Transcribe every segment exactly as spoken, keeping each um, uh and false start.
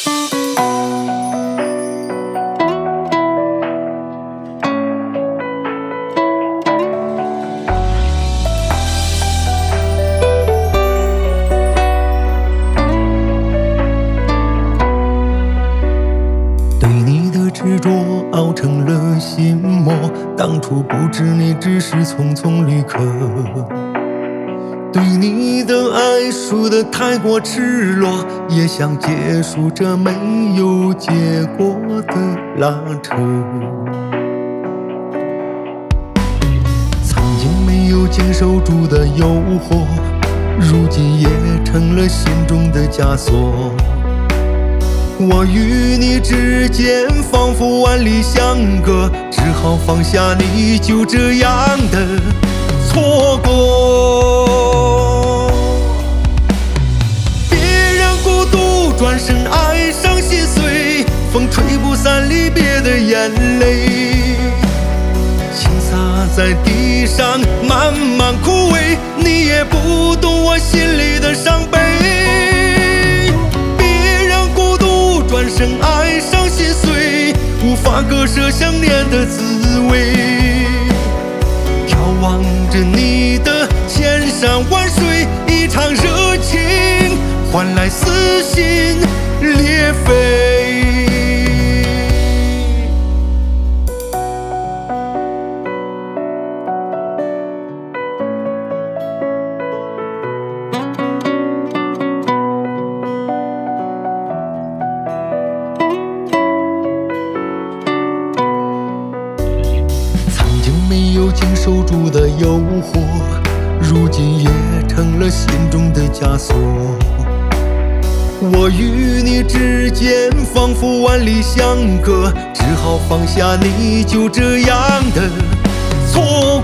执着熬成了心魔，当初不知你只是匆匆旅客，对你的爱输得太过赤裸，也想结束这没有结果的拉扯。曾经没有经受住的诱惑，如今也成了心中的枷锁。我与你之间仿佛万里相隔，只好放下你就这样的错过。别让孤独转身爱上心碎，风吹不散离别的眼泪，倾洒在地上慢慢枯萎，你也不懂我心里的伤悲。转身爱上心碎，无法割舍想念的滋味，眺望着你的千山万水，一场热情换来撕心裂肺。没有经受住的诱惑，如今也成了心中的枷锁。我与你之间仿佛万里相隔，只好放下你就这样的错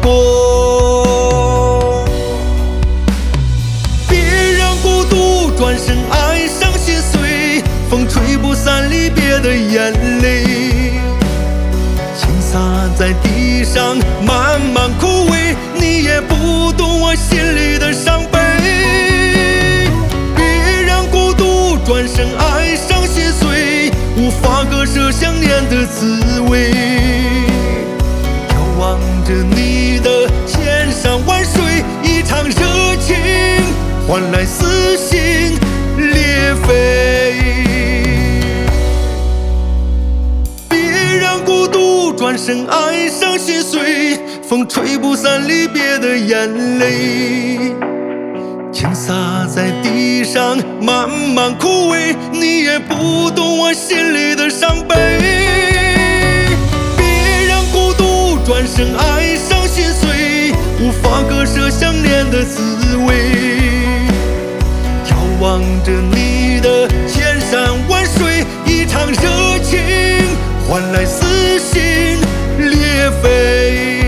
过。别让孤独转身爱上心碎，风吹不散离别的眼泪，倾洒在地上慢慢枯萎，你也不懂我心里的伤悲。别让孤独转身爱上心碎，无法割舍想念的滋味，眺望着你的千山万水，一场热情换来撕心裂肺。转身爱上心碎，风吹不散离别的眼泪，倾洒在地上慢慢枯萎，你也不懂我心里的伤悲。别让孤独转身爱上心碎，无法割舍想念的滋味，眺望着你的千山万水，一场热情换来撕心裂肺。